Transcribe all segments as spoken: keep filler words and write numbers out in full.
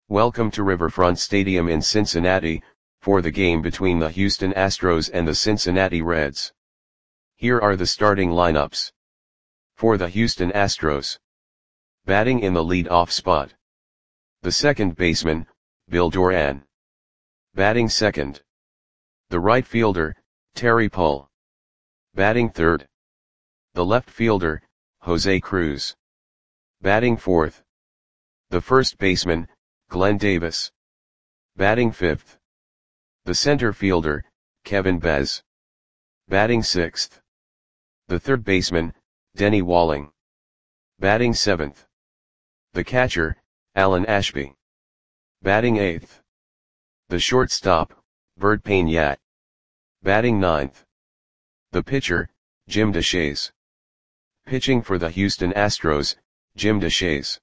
Welcome to Riverfront Stadium in Cincinnati, for the game between the Houston Astros and the Cincinnati Reds. Here are the starting lineups. For the Houston Astros. Batting in the lead-off spot. The second baseman, Bill Doran. Batting second. The right fielder, Terry Pull. Batting third. The left fielder, Jose Cruz. Batting fourth. The first baseman, Glenn Davis. Batting fifth. The center fielder, Kevin Bez. Batting sixth. The third baseman, Denny Walling. Batting seventh. The catcher, Alan Ashby. Batting eighth. The shortstop, Bert Payne. Batting ninth. The pitcher, Jim Deshaies. Pitching for the Houston Astros, Jim Deshaies.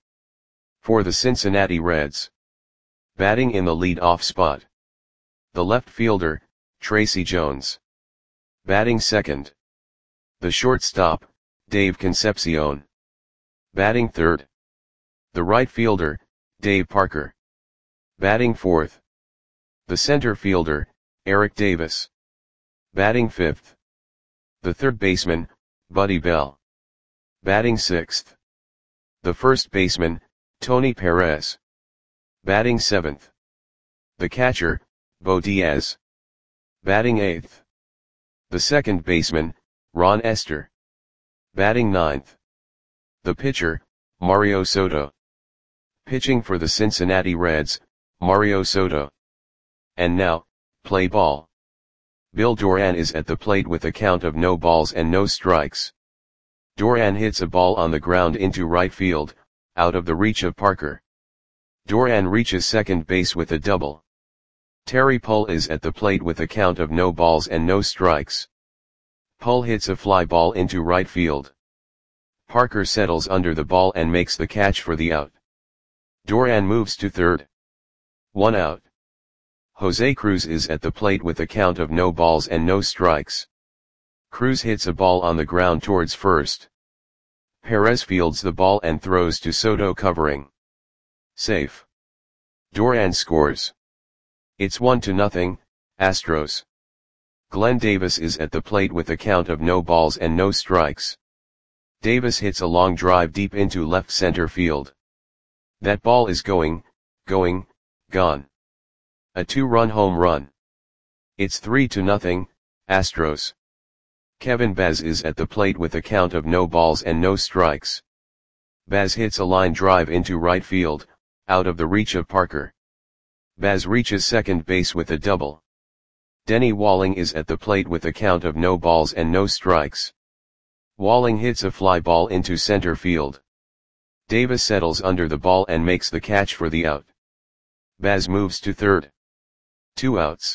For the Cincinnati Reds. Batting in the lead-off spot. The left fielder, Tracy Jones. Batting second. The shortstop, Dave Concepcion. Batting third. The right fielder, Dave Parker. Batting fourth. The center fielder, Eric Davis. Batting fifth. The third baseman, Buddy Bell. Batting sixth. The first baseman, Tony Perez. Batting seventh. The catcher, Bo Diaz. Batting eighth. The second baseman, Ron Esther. Batting ninth. The pitcher, Mario Soto. Pitching for the Cincinnati Reds, Mario Soto. And now, play ball. Bill Doran is at the plate with a count of no balls and no strikes. Doran hits a ball on the ground into right field, out of the reach of Parker. Doran reaches second base with a double. Terry Pull is at the plate with a count of no balls and no strikes. Pull hits a fly ball into right field. Parker settles under the ball and makes the catch for the out. Doran moves to third. One out. Jose Cruz is at the plate with a count of no balls and no strikes. Cruz hits a ball on the ground towards first. Perez fields the ball and throws to Soto covering. Safe. Doran scores. It's one to nothing, Astros. Glenn Davis is at the plate with a count of no balls and no strikes. Davis hits a long drive deep into left center field. That ball is going, going, gone. A two-run home run. It's three to nothing, Astros. Kevin Bez is at the plate with a count of no balls and no strikes. Bez hits a line drive into right field, out of the reach of Parker. Bez reaches second base with a double. Denny Walling is at the plate with a count of no balls and no strikes. Walling hits a fly ball into center field. Davis settles under the ball and makes the catch for the out. Bez moves to third. Two outs.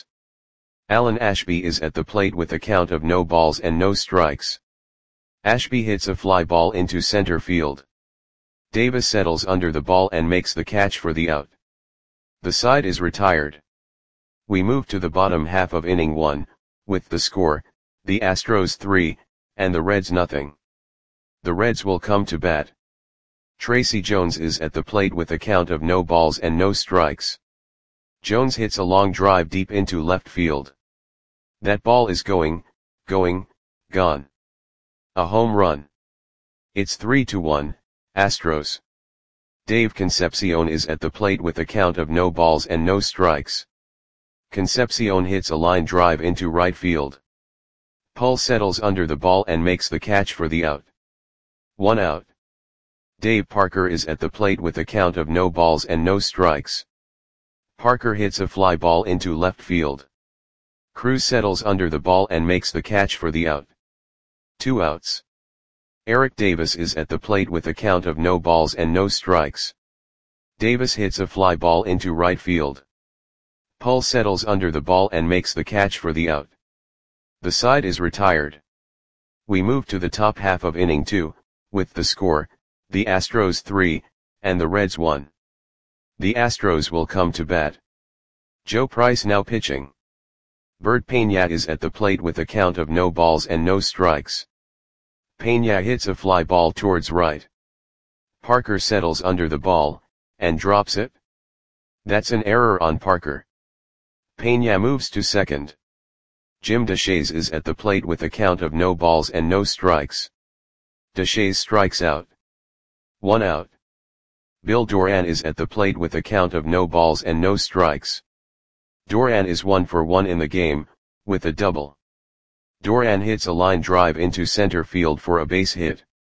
Alan Ashby is at the plate with a count of no balls and no strikes. Ashby hits a fly ball into center field. Davis settles under the ball and makes the catch for the out. The side is retired. We move to the bottom half of inning one, with the score, the Astros three, and the Reds nothing. The Reds will come to bat. Tracy Jones is at the plate with a count of no balls and no strikes. Jones hits a long drive deep into left field. That ball is going, going, gone. A home run. It's three to one, Astros. Dave Concepcion is at the plate with a count of no balls and no strikes. Concepcion hits a line drive into right field. Pull settles under the ball and makes the catch for the out. One out. Dave Parker is at the plate with a count of no balls and no strikes. Parker hits a fly ball into left field. Cruz settles under the ball and makes the catch for the out. Two outs. Eric Davis is at the plate with a count of no balls and no strikes. Davis hits a fly ball into right field. Pull settles under the ball and makes the catch for the out. The side is retired. We move to the top half of inning two, with the score, the Astros three, and the Reds one. The Astros will come to bat. Joe Price now pitching. Bert Payne is at the plate with a count of no balls and no strikes. Payne hits a fly ball towards right. Parker settles under the ball, and drops it. That's an error on Parker. Peña moves to second. Jim Deshaies is at the plate with a count of no balls and no strikes. Deshaies strikes out. One out. Bill Doran is at the plate with a count of no balls and no strikes. Doran is one for one in the game, with a double. Doran hits a line drive into center field for a base hit.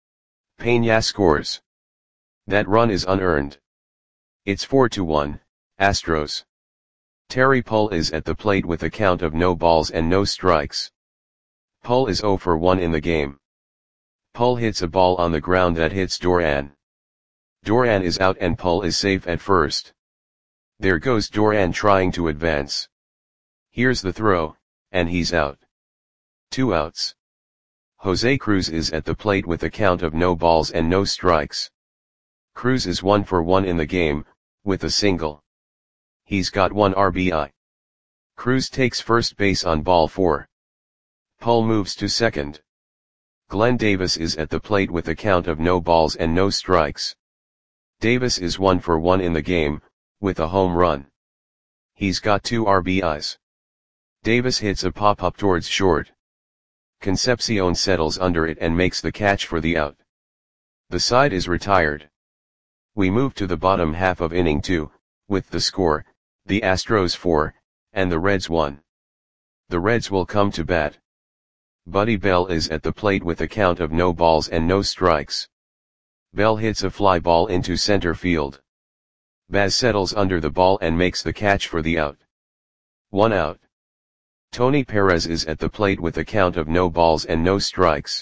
Peña scores. That run is unearned. It's four to one, Astros. Terry Pull is at the plate with a count of no balls and no strikes. Pull is zero for one in the game. Pull hits a ball on the ground that hits Doran. Doran is out and Pull is safe at first. There goes Doran trying to advance. Here's the throw, and he's out. Two outs. Jose Cruz is at the plate with a count of no balls and no strikes. Cruz is one for one in the game, with a single. He's got one R B I. Cruz takes first base on ball four. Pull moves to second. Glenn Davis is at the plate with a count of no balls and no strikes. Davis is one for one in the game, with a home run. He's got two R B Is. Davis hits a pop-up towards short. Concepcion settles under it and makes the catch for the out. The side is retired. We move to the bottom half of inning two, with the score, the Astros four, and the Reds one. The Reds will come to bat. Buddy Bell is at the plate with a count of no balls and no strikes. Bell hits a fly ball into center field. Baz settles under the ball and makes the catch for the out. One out. Tony Perez is at the plate with a count of no balls and no strikes.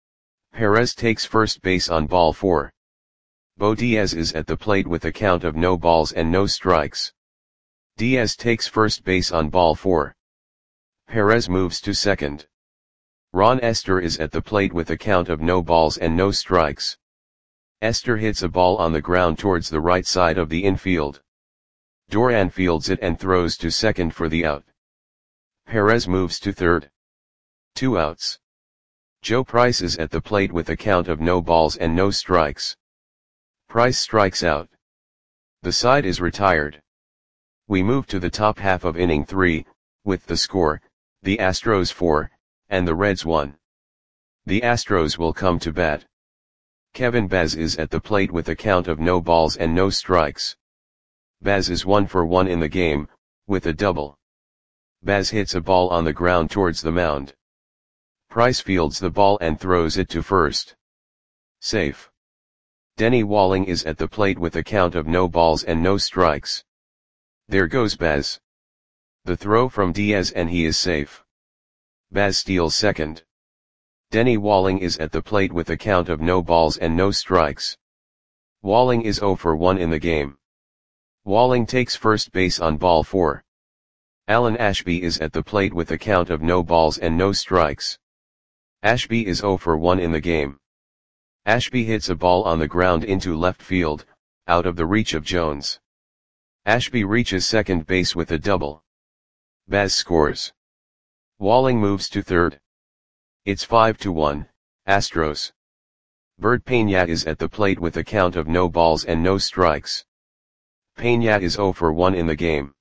Perez takes first base on ball four. Bo Diaz is at the plate with a count of no balls and no strikes. Diaz takes first base on ball four. Perez moves to second. Ron Esther is at the plate with a count of no balls and no strikes. Esther hits a ball on the ground towards the right side of the infield. Doran fields it and throws to second for the out. Perez moves to third. Two outs. Joe Price is at the plate with a count of no balls and no strikes. Price strikes out. The side is retired. We move to the top half of inning three, with the score, the Astros four, and the Reds one. The Astros will come to bat. Kevin Baz is at the plate with a count of no balls and no strikes. Baz is one for one in the game, with a double. Baz hits a ball on the ground towards the mound. Price fields the ball and throws it to first. Safe. Denny Walling is at the plate with a count of no balls and no strikes. There goes Baz. The throw from Diaz and he is safe. Baz steals second. Denny Walling is at the plate with a count of no balls and no strikes. Walling is zero for one in the game. Walling takes first base on ball four. Alan Ashby is at the plate with a count of no balls and no strikes. Ashby is zero for one in the game. Ashby hits a ball on the ground into left field, out of the reach of Jones. Ashby reaches second base with a double. Baz scores. Walling moves to third. It's five to one, Astros. Bert Peña is at the plate with a count of no balls and no strikes. Peña is zero for one in the game.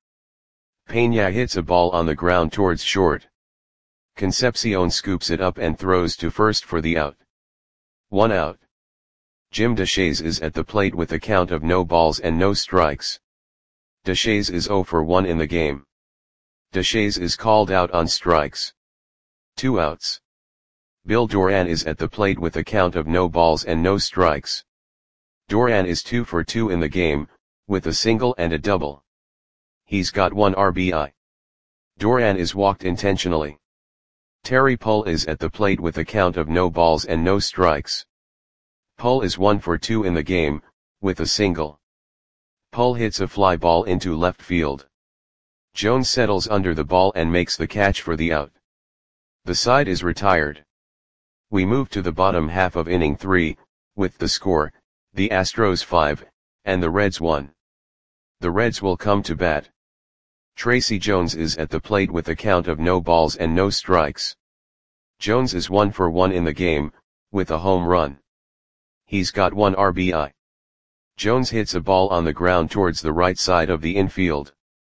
Peña hits a ball on the ground towards short. Concepcion scoops it up and throws to first for the out. One out. Jim Deshaies is at the plate with a count of no balls and no strikes. Deshaies is zero for one in the game. Deshaies is called out on strikes. Two outs. Bill Doran is at the plate with a count of no balls and no strikes. Doran is two for two in the game, with a single and a double. He's got one R B I. Doran is walked intentionally. Terry Pull is at the plate with a count of no balls and no strikes. Pull is one for two in the game, with a single. Pull hits a fly ball into left field. Jones settles under the ball and makes the catch for the out. The side is retired. We move to the bottom half of inning three, with the score, the Astros five, and the Reds one. The Reds will come to bat. Tracy Jones is at the plate with a count of no balls and no strikes. Jones is one for one in the game, with a home run. He's got one R B I. Jones hits a ball on the ground towards the right side of the infield.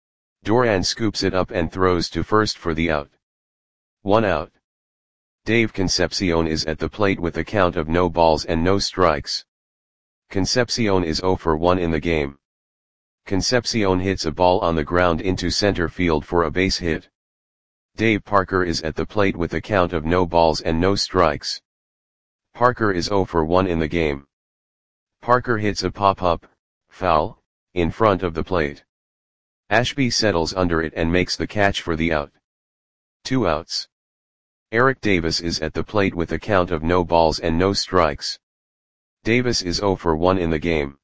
Duran scoops it up and throws to first for the out. One out. Dave Concepcion is at the plate with a count of no balls and no strikes. Concepcion is zero for one in the game. Concepcion hits a ball on the ground into center field for a base hit. Dave Parker is at the plate with a count of no balls and no strikes. Parker is zero for one in the game. Parker hits a pop-up, foul, in front of the plate. Ashby settles under it and makes the catch for the out. Two outs. Eric Davis is at the plate with a count of no balls and no strikes. Davis is zero for one in the game.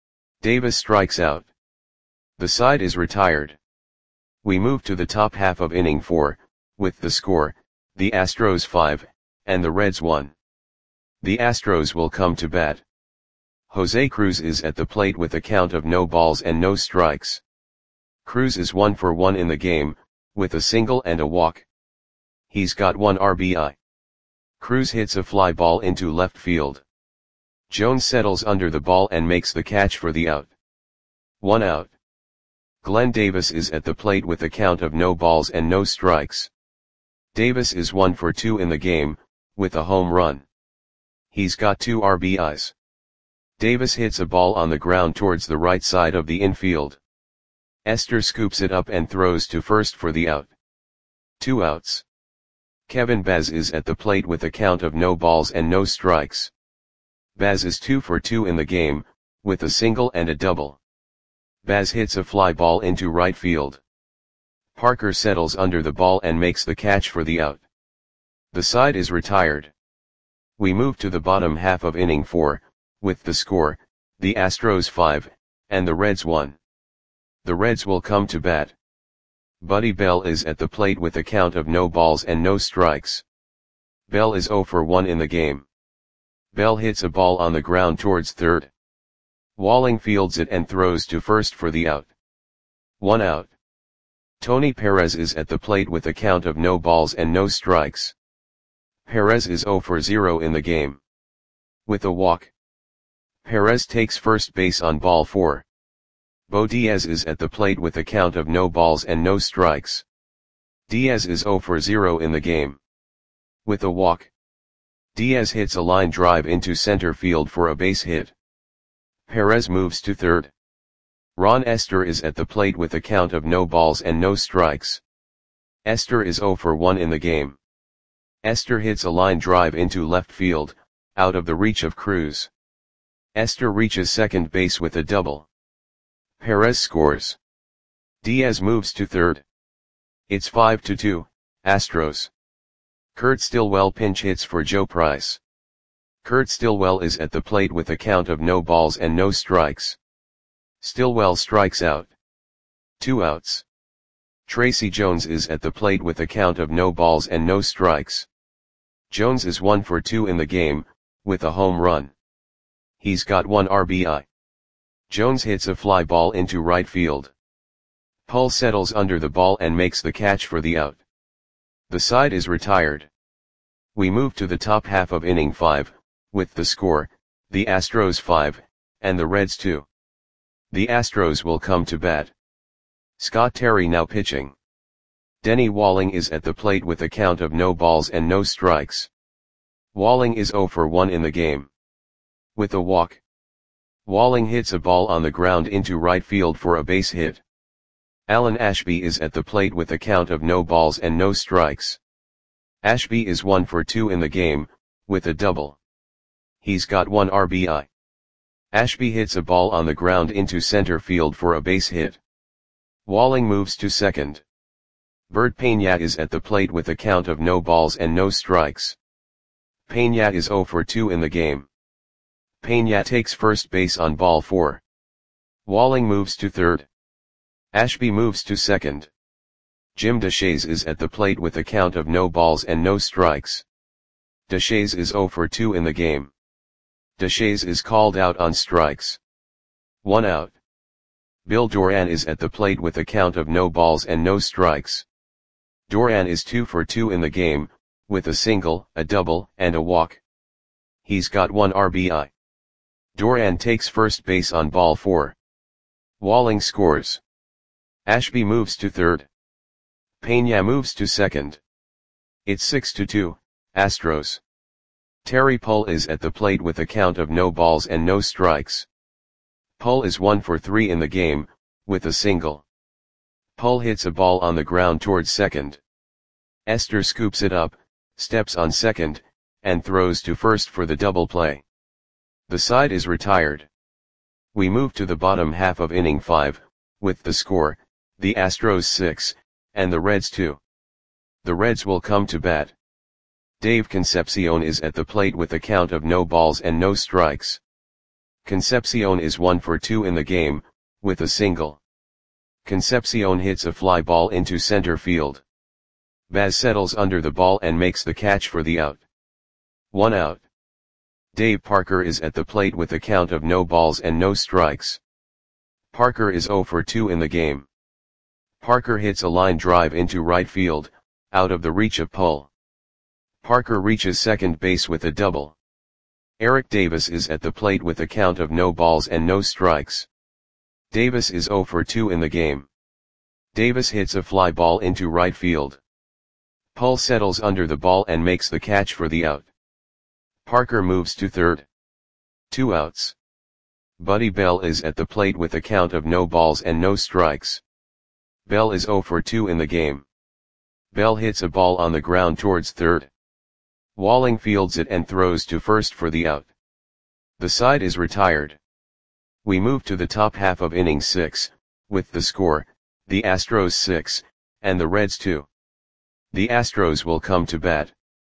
Davis strikes out. The side is retired. We move to the top half of inning four, with the score, the Astros five, and the Reds one. The Astros will come to bat. Jose Cruz is at the plate with a count of no balls and no strikes. Cruz is one for one in the game, with a single and a walk. He's got one R B I. Cruz hits a fly ball into left field. Jones settles under the ball and makes the catch for the out. One out. Glenn Davis is at the plate with a count of no balls and no strikes. Davis is one for two in the game, with a home run. He's got two R B Is. Davis hits a ball on the ground towards the right side of the infield. Esther scoops it up and throws to first for the out. Two outs. Kevin Baz is at the plate with a count of no balls and no strikes. Baz is two for two in the game, with a single and a double. Baz hits a fly ball into right field. Parker settles under the ball and makes the catch for the out. The side is retired. We move to the bottom half of inning four, with the score, the Astros five, and the Reds one. The Reds will come to bat. Buddy Bell is at the plate with a count of no balls and no strikes. Bell is zero for one in the game. Bell hits a ball on the ground towards third. Walling fields it and throws to first for the out. One out. Tony Perez is at the plate with a count of no balls and no strikes. Perez is zero for zero in the game. With a walk. Perez takes first base on ball four. Bo Diaz is at the plate with a count of no balls and no strikes. Diaz is zero for zero in the game. With a walk. Diaz hits a line drive into center field for a base hit. Perez moves to third. Ron Esther is at the plate with a count of no balls and no strikes. Esther is zero for one in the game. Esther hits a line drive into left field, out of the reach of Cruz. Esther reaches second base with a double. Perez scores. Diaz moves to third. It's five to two, Astros. Kurt Stillwell pinch hits for Joe Price. Kurt Stillwell is at the plate with a count of no balls and no strikes. Stillwell strikes out. Two outs. Tracy Jones is at the plate with a count of no balls and no strikes. Jones is one for two in the game, with a home run. He's got one R B I. Jones hits a fly ball into right field. Pull settles under the ball and makes the catch for the out. The side is retired. We move to the top half of inning five, with the score, the Astros five, and the Reds two. The Astros will come to bat. Scott Terry now pitching. Denny Walling is at the plate with a count of no balls and no strikes. Walling is zero for one in the game. With a walk. Walling hits a ball on the ground into right field for a base hit. Alan Ashby is at the plate with a count of no balls and no strikes. Ashby is one for two in the game, with a double. He's got one R B I. Ashby hits a ball on the ground into center field for a base hit. Walling moves to second. Bert Peña is at the plate with a count of no balls and no strikes. Peña is zero for two in the game. Peña takes first base on ball four. Walling moves to third. Ashby moves to second. Jim Deshaies is at the plate with a count of no balls and no strikes. Deshaies is zero for two in the game. Deshaies is called out on strikes. One out. Bill Doran is at the plate with a count of no balls and no strikes. Doran is two for two in the game, with a single, a double, and a walk. He's got one R B I. Doran takes first base on ball four. Walling scores. Ashby moves to third. Peña moves to second. It's six to two, Astros. Terry Pull is at the plate with a count of no balls and no strikes. Pull is one for three in the game, with a single. Pull hits a ball on the ground towards second. Esther scoops it up, steps on second, and throws to first for the double play. The side is retired. We move to the bottom half of inning five, with the score, the Astros six, and the Reds two. The Reds will come to bat. Dave Concepcion is at the plate with a count of no balls and no strikes. Concepcion is one for two in the game, with a single. Concepcion hits a fly ball into center field. Baz settles under the ball and makes the catch for the out. One out. Dave Parker is at the plate with a count of no balls and no strikes. Parker is zero for two in the game. Parker hits a line drive into right field, out of the reach of Pull. Parker reaches second base with a double. Eric Davis is at the plate with a count of no balls and no strikes. Davis is zero for two in the game. Davis hits a fly ball into right field. Pull settles under the ball and makes the catch for the out. Parker moves to third. Two outs. Buddy Bell is at the plate with a count of no balls and no strikes. Bell is zero for two in the game. Bell hits a ball on the ground towards third. Walling fields it and throws to first for the out. The side is retired. We move to the top half of inning six, with the score, the Astros six, and the Reds two. The Astros will come to bat.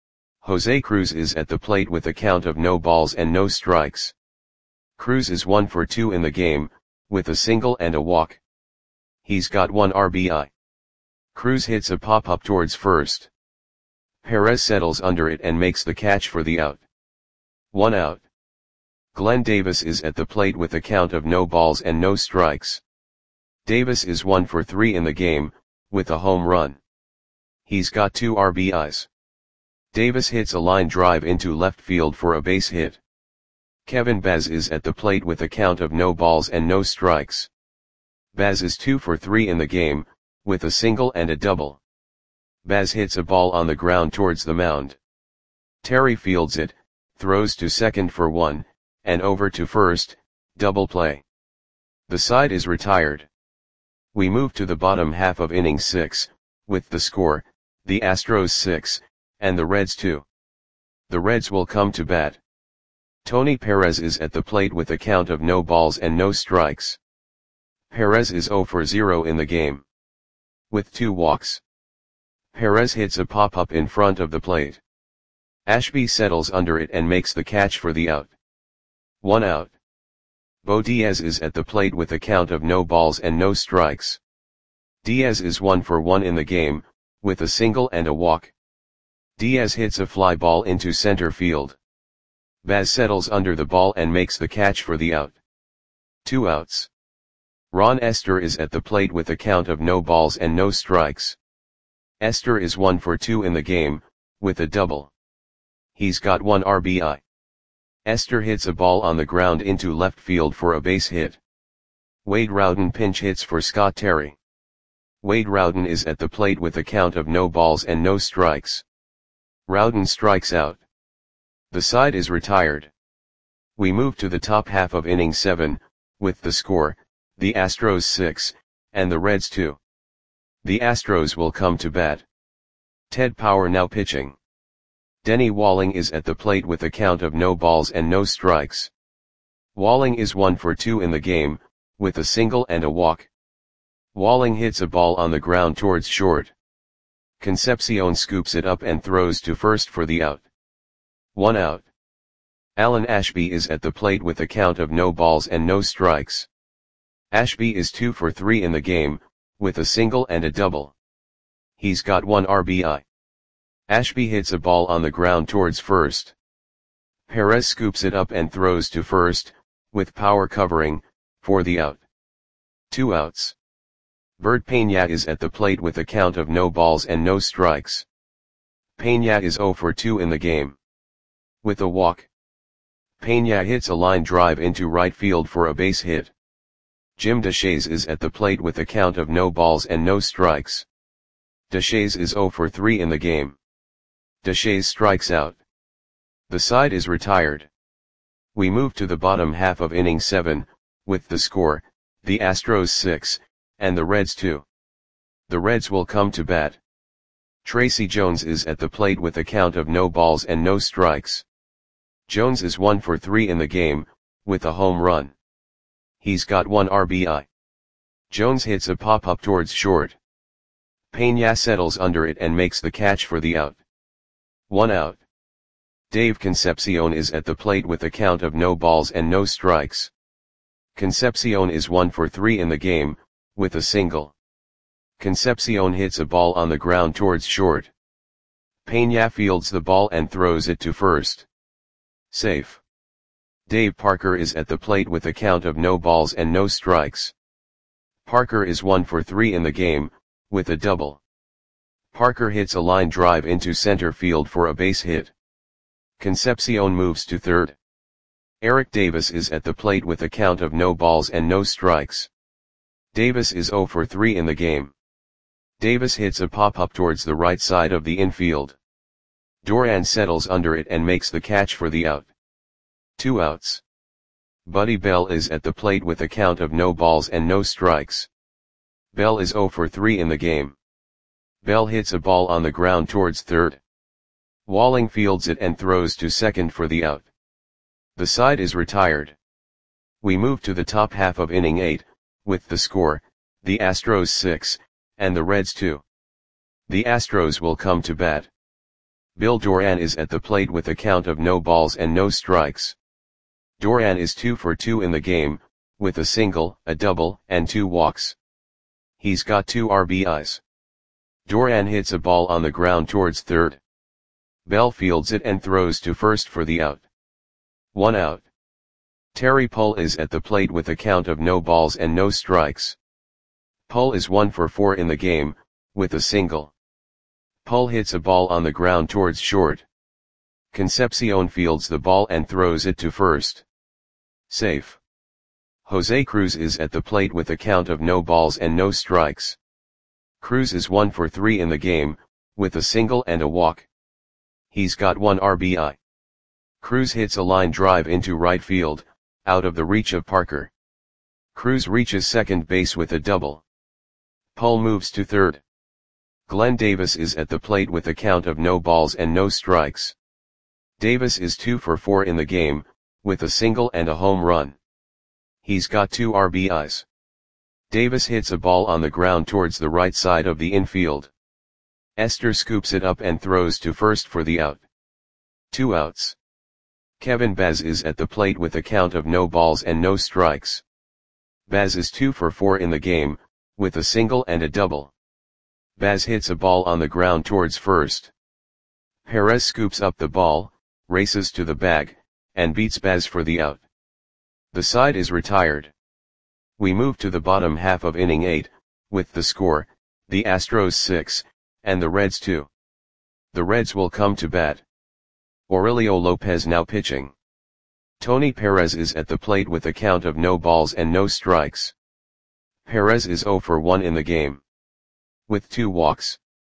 Jose Cruz is at the plate with a count of no balls and no strikes. Cruz is one for two in the game, with a single and a walk. He's got one R B I. Cruz hits a pop-up towards first. Perez settles under it and makes the catch for the out. One out. Glenn Davis is at the plate with a count of no balls and no strikes. Davis is one for three in the game, with a home run. He's got two R B Is. Davis hits a line drive into left field for a base hit. Kevin Baz is at the plate with a count of no balls and no strikes. Baz is two for three in the game, with a single and a double. Baz hits a ball on the ground towards the mound. Terry fields it, throws to second for one, and over to first, double play. The side is retired. We move to the bottom half of inning six, with the score, the Astros six, and the Reds two. The Reds will come to bat. Tony Perez is at the plate with a count of no balls and no strikes. Perez is zero for zero in the game. With two walks. Perez hits a pop-up in front of the plate. Ashby settles under it and makes the catch for the out. One out. Bo Diaz is at the plate with a count of no balls and no strikes. Diaz is one for one in the game, with a single and a walk. Diaz hits a fly ball into center field. Baz settles under the ball and makes the catch for the out. Two outs. Ron Esther is at the plate with a count of no balls and no strikes. Esther is one for two in the game, with a double. He's got one R B I. Esther hits a ball on the ground into left field for a base hit. Wade Rowden pinch hits for Scott Terry. Wade Rowden is at the plate with a count of no balls and no strikes. Rowden strikes out. The side is retired. We move to the top half of inning seven, with the score, the Astros six, and the Reds two. The Astros will come to bat. Ted Power now pitching. Denny Walling is at the plate with a count of no balls and no strikes. Walling is one for two in the game, with a single and a walk. Walling hits a ball on the ground towards short. Concepcion scoops it up and throws to first for the out. One out. Alan Ashby is at the plate with a count of no balls and no strikes. Ashby is two for three in the game, with a single and a double. He's got one R B I. Ashby hits a ball on the ground towards first. Perez scoops it up and throws to first, with Power covering, for the out. Two outs. Bert Peña is at the plate with a count of no balls and no strikes. Peña is zero for two in the game. With a walk. Peña hits a line drive into right field for a base hit. Jim Deshaies is at the plate with a count of no balls and no strikes. Deshaies is zero for three in the game. Deshaies strikes out. The side is retired. We move to the bottom half of inning seven, with the score, the Astros six, and the Reds two. The Reds will come to bat. Tracy Jones is at the plate with a count of no balls and no strikes. Jones is one for three in the game, with a home run. He's got one R B I. Jones hits a pop-up towards short. Peña settles under it and makes the catch for the out. One out. Dave Concepcion is at the plate with a count of no balls and no strikes. Concepcion is one for three in the game, with a single. Concepcion hits a ball on the ground towards short. Peña fields the ball and throws it to first. Safe. Dave Parker is at the plate with a count of no balls and no strikes. Parker is one for three in the game, with a double. Parker hits a line drive into center field for a base hit. Concepcion moves to third. Eric Davis is at the plate with a count of no balls and no strikes. Davis is zero for three in the game. Davis hits a pop-up towards the right side of the infield. Duran settles under it and makes the catch for the out. Two outs. Buddy Bell is at the plate with a count of no balls and no strikes. Bell is zero for three in the game. Bell hits a ball on the ground towards third. Walling fields it and throws to second for the out. The side is retired. We move to the top half of inning eight, with the score, the Astros six, and the Reds two. The Astros will come to bat. Bill Duran is at the plate with a count of no balls and no strikes. Duran is two for two in the game, with a single, a double, and two walks. He's got two R B Is. Duran hits a ball on the ground towards third. Bell fields it and throws to first for the out. One out. Terry Pull is at the plate with a count of no balls and no strikes. Pull is one for four in the game, with a single. Pull hits a ball on the ground towards short. Concepcion fields the ball and throws it to first. Safe. Jose Cruz is at the plate with a count of no balls and no strikes. Cruz is one for three in the game, with a single and a walk. He's got one R B I. Cruz hits a line drive into right field, out of the reach of Parker. Cruz reaches second base with a double. Pull moves to third. Glenn Davis is at the plate with a count of no balls and no strikes. Davis is two for four in the game, with a single and a home run. He's got two R B Is. Davis hits a ball on the ground towards the right side of the infield. Esther scoops it up and throws to first for the out. Two outs. Kevin Baz is at the plate with a count of no balls and no strikes. Baz is two for four in the game, with a single and a double. Baz hits a ball on the ground towards first. Perez scoops up the ball, races to the bag, and beats Baz for the out. The side is retired. We move to the bottom half of inning eight, with the score, the Astros six, and the Reds two. The Reds will come to bat. Aurelio Lopez now pitching. Tony Perez is at the plate with a count of no balls and no strikes. Perez is zero for one in the game. With two walks.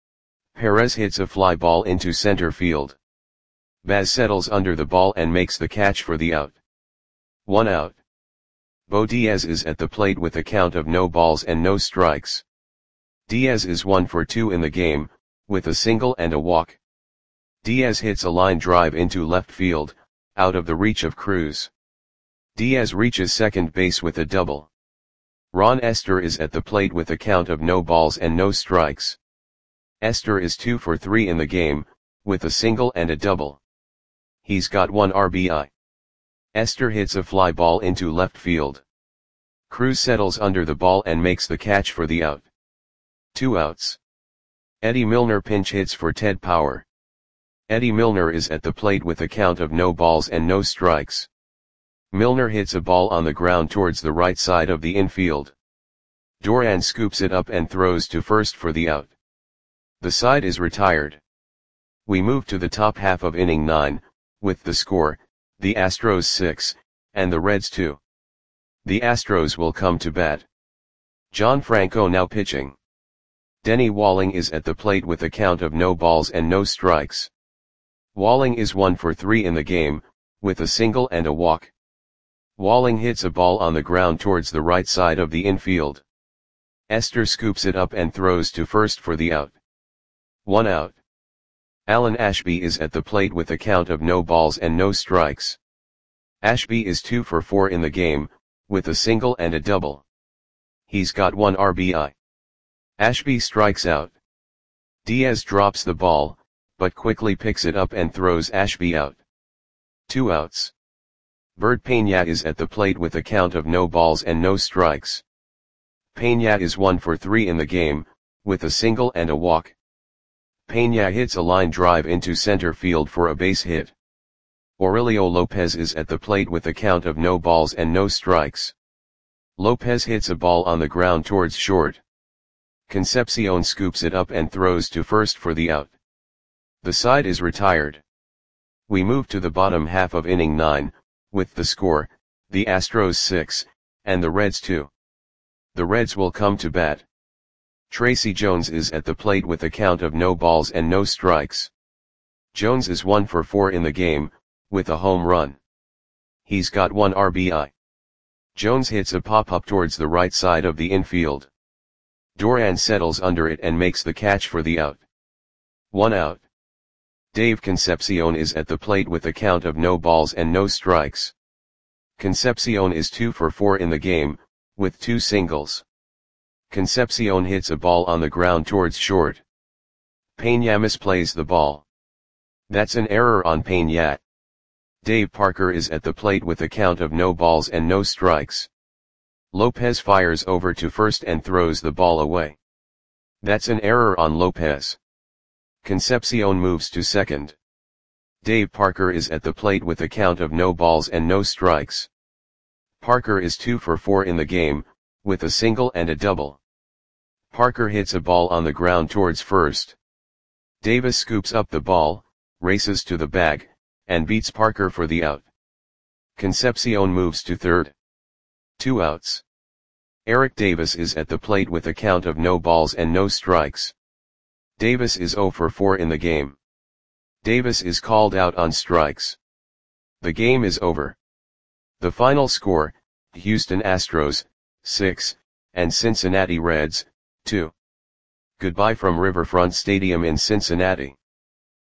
Perez hits a fly ball into center field. Baz settles under the ball and makes the catch for the out. One out. Bo Diaz is at the plate with a count of no balls and no strikes. Diaz is one for two in the game, with a single and a walk. Diaz hits a line drive into left field, out of the reach of Cruz. Diaz reaches second base with a double. Ron Esther is at the plate with a count of no balls and no strikes. Esther is two for three in the game, with a single and a double. He's got one R B I. Esther hits a fly ball into left field. Cruz settles under the ball and makes the catch for the out. Two outs. Eddie Milner pinch hits for Ted Power. Eddie Milner is at the plate with a count of no balls and no strikes. Milner hits a ball on the ground towards the right side of the infield. Duran scoops it up and throws to first for the out. The side is retired. We move to the top half of inning nine, with the score, the Astros six, and the Reds two. The Astros will come to bat. John Franco now pitching. Denny Walling is at the plate with a count of no balls and no strikes. Walling is one for three in the game, with a single and a walk. Walling hits a ball on the ground towards the right side of the infield. Esther scoops it up and throws to first for the out. One out. Alan Ashby is at the plate with a count of no balls and no strikes. Ashby is two for four in the game, with a single and a double. He's got one R B I. Ashby strikes out. Diaz drops the ball, but quickly picks it up and throws Ashby out. Two outs. Bert Peña is at the plate with a count of no balls and no strikes. Peña is one for three in the game, with a single and a walk. Peña hits a line drive into center field for a base hit. Aurelio Lopez is at the plate with a count of no balls and no strikes. Lopez hits a ball on the ground towards short. Concepcion scoops it up and throws to first for the out. The side is retired. We move to the bottom half of inning nine, with the score, the Astros six, and the Reds two. The Reds will come to bat. Tracy Jones is at the plate with a count of no balls and no strikes. Jones is one for four in the game, with a home run. He's got one R B I. Jones hits a pop-up towards the right side of the infield. Duran settles under it and makes the catch for the out. One out. Dave Concepcion is at the plate with a count of no balls and no strikes. Concepcion is two for four in the game, with two singles. Concepcion hits a ball on the ground towards short. Peña misplays the ball. That's an error on Peña. Dave Parker is at the plate with a count of no balls and no strikes. Lopez fires over to first and throws the ball away. That's an error on Lopez. Concepcion moves to second. Dave Parker is at the plate with a count of no balls and no strikes. Parker is two for four in the game, with a single and a double. Parker hits a ball on the ground towards first. Davis scoops up the ball, races to the bag, and beats Parker for the out. Concepcion moves to third. Two outs. Eric Davis is at the plate with a count of no balls and no strikes. Davis is zero for four in the game. Davis is called out on strikes. The game is over. The final score, Houston Astros, six, and Cincinnati Reds, two. Goodbye from Riverfront Stadium in Cincinnati.